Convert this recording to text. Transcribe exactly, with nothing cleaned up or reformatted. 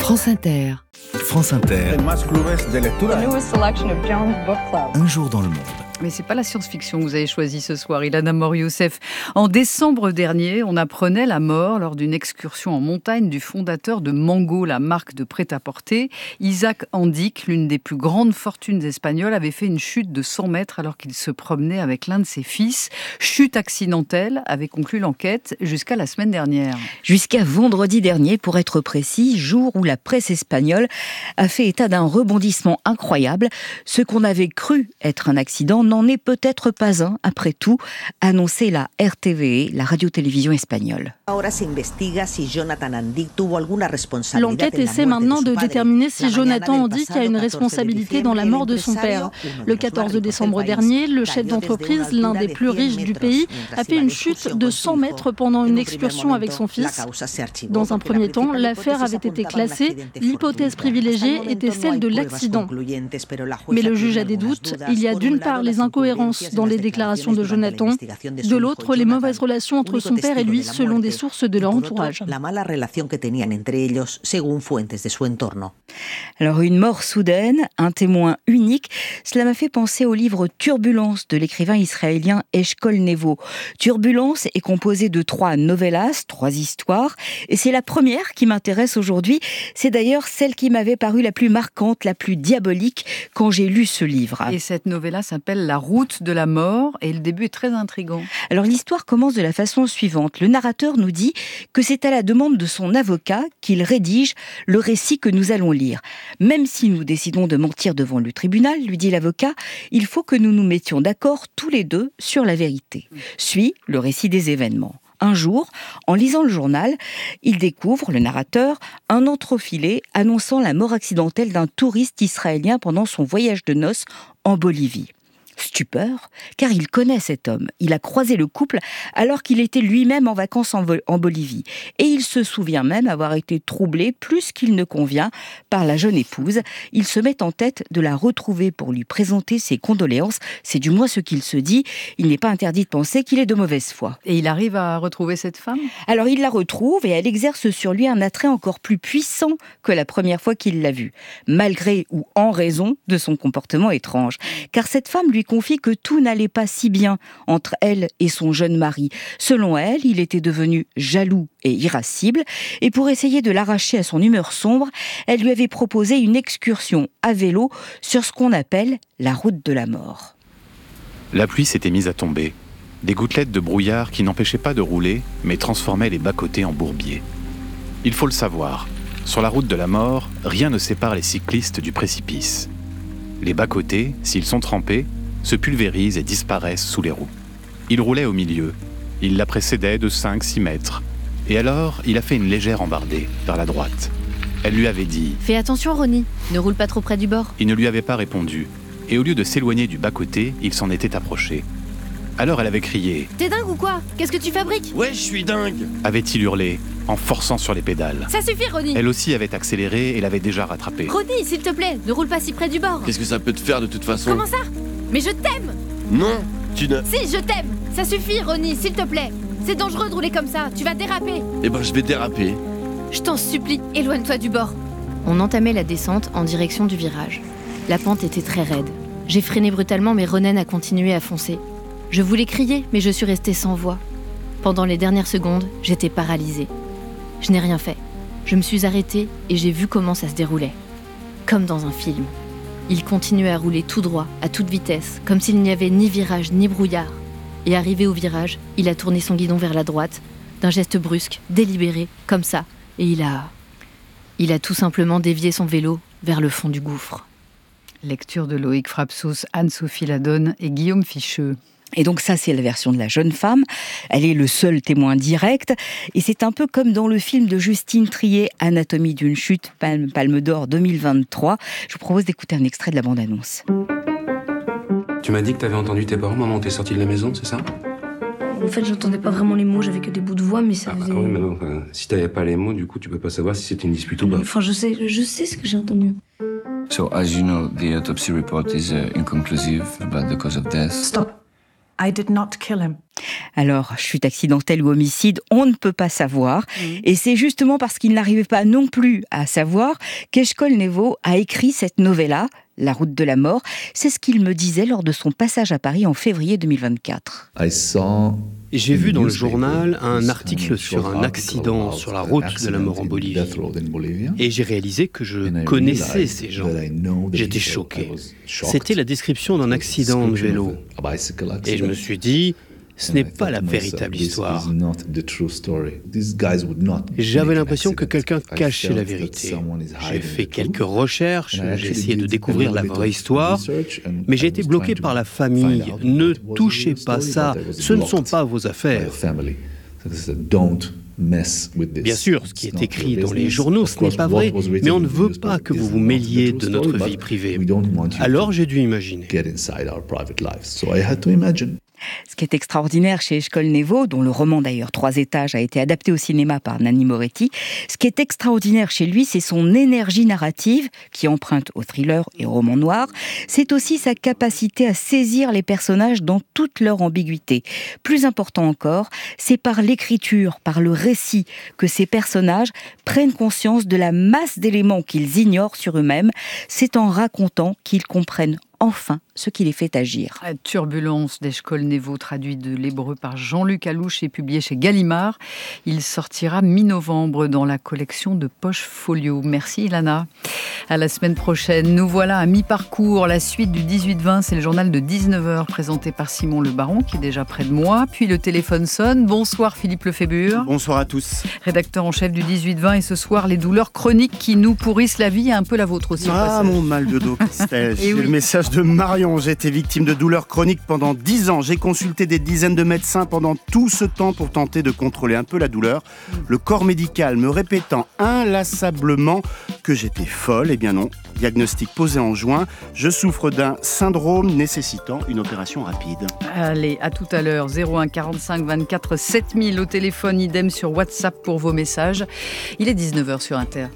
France Inter. France Inter. The newest selection of Jones Book Club. Un jour dans le monde. Mais c'est pas la science-fiction que vous avez choisie ce soir, Ilana Mor-Youssef. En décembre dernier, on apprenait la mort lors d'une excursion en montagne du fondateur de Mango, la marque de prêt-à-porter. Isaac Andic, l'une des plus grandes fortunes espagnoles, avait fait une chute de cent mètres alors qu'il se promenait avec l'un de ses fils. Chute accidentelle, avait conclu l'enquête jusqu'à la semaine dernière. Jusqu'à vendredi dernier, pour être précis, jour où la presse espagnole a fait état d'un rebondissement incroyable. Ce qu'on avait cru être un accident n'en est peut-être pas un, après tout, annonçait la R T V E, la radio-télévision espagnole. L'enquête essaie maintenant de déterminer si Jonathan Andic a une responsabilité dans la mort de son père. Le quatorze décembre dernier, le chef d'entreprise, l'un des plus riches du pays, a fait une chute de cent mètres pendant une excursion avec son fils. Dans un premier temps, l'affaire avait été classée. L'hypothèse privilégiée était celle de l'accident. Mais le juge a des doutes. Il y a d'une part les incohérences dans les déclarations de Jonathan, de l'autre les mauvaises relations entre son père et lui selon des sources de leur entourage. Alors une mort soudaine, un témoin unique, cela m'a fait penser au livre Turbulence de l'écrivain israélien Eshkol Nevo. Turbulence est composé de trois novellas, trois histoires, et c'est la première qui m'intéresse aujourd'hui. C'est d'ailleurs celle qui m'avait paru la plus marquante, la plus diabolique quand j'ai lu ce livre. Et cette novella s'appelle La route de la mort et le début est très intrigant. Alors l'histoire commence de la façon suivante. Le narrateur nous dit que c'est à la demande de son avocat qu'il rédige le récit que nous allons lire. Même si nous décidons de mentir devant le tribunal, lui dit l'avocat, il faut que nous nous mettions d'accord tous les deux sur la vérité. Suit le récit des événements. Un jour, en lisant le journal, il découvre, le narrateur, un entrefilet annonçant la mort accidentelle d'un touriste israélien pendant son voyage de noces en Bolivie. Stupeur, car il connaît cet homme. Il a croisé le couple alors qu'il était lui-même en vacances en, Vol- en Bolivie. Et il se souvient même avoir été troublé plus qu'il ne convient par la jeune épouse. Il se met en tête de la retrouver pour lui présenter ses condoléances. C'est du moins ce qu'il se dit. Il n'est pas interdit de penser qu'il est de mauvaise foi. Et il arrive à retrouver cette femme ? Alors il la retrouve et elle exerce sur lui un attrait encore plus puissant que la première fois qu'il l'a vue, malgré ou en raison de son comportement étrange. Car cette femme lui confie que tout n'allait pas si bien entre elle et son jeune mari. Selon elle, il était devenu jaloux et irascible, et pour essayer de l'arracher à son humeur sombre, elle lui avait proposé une excursion à vélo sur ce qu'on appelle la route de la mort. La pluie s'était mise à tomber. Des gouttelettes de brouillard qui n'empêchaient pas de rouler, mais transformaient les bas-côtés en bourbiers. Il faut le savoir, sur la route de la mort, rien ne sépare les cyclistes du précipice. Les bas-côtés, s'ils sont trempés, se pulvérisent et disparaissent sous les roues. Il roulait au milieu. Il la précédait de cinq à six mètres. Et alors, il a fait une légère embardée vers la droite. Elle lui avait dit « Fais attention, Ronnie, ne roule pas trop près du bord. » Il ne lui avait pas répondu. Et au lieu de s'éloigner du bas-côté, il s'en était approché. Alors elle avait crié « T'es dingue ou quoi? Qu'est-ce que tu fabriques? » Ouais, je suis dingue, avait-il hurlé, en forçant sur les pédales. Ça suffit, Ronnie. Elle aussi avait accéléré et l'avait déjà rattrapé. Ronnie, s'il te plaît, ne roule pas si près du bord. Qu'est-ce que ça peut te faire de toute façon? Comment ça? Mais je t'aime. Non, tu ne... Si, je t'aime. Ça suffit, Ronnie, s'il te plaît. C'est dangereux de rouler comme ça, tu vas déraper. Eh ben, je vais déraper. Je t'en supplie, éloigne-toi du bord. On entamait la descente en direction du virage. La pente était très raide. J'ai freiné brutalement, mais Ronen a continué à foncer. Je voulais crier, mais je suis restée sans voix. Pendant les dernières secondes, j'étais paralysée. Je n'ai rien fait. Je me suis arrêtée et j'ai vu comment ça se déroulait. Comme dans un film. Il continuait à rouler tout droit, à toute vitesse, comme s'il n'y avait ni virage ni brouillard. Et arrivé au virage, il a tourné son guidon vers la droite, d'un geste brusque, délibéré, comme ça, et il a... Il a tout simplement dévié son vélo vers le fond du gouffre. Lecture de Loïc Frapsous, Anne-Sophie Ladonne et Guillaume Ficheux. Et donc ça, c'est la version de la jeune femme. Elle est le seul témoin direct. Et c'est un peu comme dans le film de Justine Triet, Anatomie d'une chute, Palme, Palme d'Or deux mille vingt-trois. Je vous propose d'écouter un extrait de la bande-annonce. Tu m'as dit que t'avais entendu tes parents, maman, t'es sortie de la maison, c'est ça? En fait, j'entendais pas vraiment les mots, j'avais que des bouts de voix, mais ça ah faisait... bah oui, mais non, enfin, si t'avais pas les mots, du coup, tu peux pas savoir si c'était une dispute ou pas. Enfin, je sais, je sais ce que j'ai entendu. So, as you know, the autopsy report is uh, inconclusive about the cause of death. Stop. I did not kill him. Alors, chute accidentelle ou homicide, on ne peut pas savoir. Mmh. Et c'est justement parce qu'il n'arrivait pas non plus à savoir qu'Eshkol Nevo a écrit cette novella, La route de la mort. C'est ce qu'il me disait lors de son passage à Paris en février deux mille vingt-quatre. J'ai vu dans le journal un article sur un accident sur la route de la mort en Bolivie. Et j'ai réalisé que je connaissais ces gens. J'étais choqué. C'était la description d'un accident de vélo. Et je me suis dit, ce n'est pas la véritable histoire. J'avais l'impression que quelqu'un cachait la vérité. J'ai fait quelques recherches, j'ai essayé de découvrir la vraie histoire, mais j'ai été bloqué par la famille. Ne touchez pas ça, ce ne sont pas vos affaires. Bien sûr, ce qui est écrit dans les journaux, ce n'est pas vrai, mais on ne veut pas que vous vous mêliez de notre vie privée. Alors j'ai dû imaginer. Ce qui est extraordinaire chez Eshkol Nevo, dont le roman d'ailleurs Trois étages a été adapté au cinéma par Nanni Moretti, ce qui est extraordinaire chez lui, c'est son énergie narrative, qui emprunte au thriller et au roman noir. C'est aussi sa capacité à saisir les personnages dans toute leur ambiguïté. Plus important encore, c'est par l'écriture, par le récit, que ces personnages prennent conscience de la masse d'éléments qu'ils ignorent sur eux-mêmes. C'est en racontant qu'ils comprennent enfin ce qui les fait agir. Turbulence d'Eshkol Nevo, traduit de l'hébreu par Jean-Luc Alouche et publié chez Gallimard. Il sortira mi-novembre dans la collection de Poche Folio. Merci Ilana. À la semaine prochaine. Nous voilà à mi-parcours. La suite du dix-huit vingt, c'est le journal de dix-neuf heures présenté par Simon Le Baron qui est déjà près de moi. Puis le téléphone sonne. Bonsoir Philippe Lefébure. Bonsoir à tous. Rédacteur en chef du dix-huit vingt et ce soir les douleurs chroniques qui nous pourrissent la vie et un peu la vôtre aussi. Ah mon mal de dos Christelle. J'ai oui. le message de Marion. J'ai été victime de douleurs chroniques pendant dix ans. J'ai consulté des dizaines de médecins pendant tout ce temps pour tenter de contrôler un peu la douleur. Le corps médical me répétant inlassablement que j'étais folle. Eh bien non, diagnostic posé en juin. Je souffre d'un syndrome nécessitant une opération rapide. Allez, à tout à l'heure. zéro un quarante-cinq vingt-quatre sept mille au téléphone, idem sur WhatsApp pour vos messages. Il est dix-neuf heures sur Inter.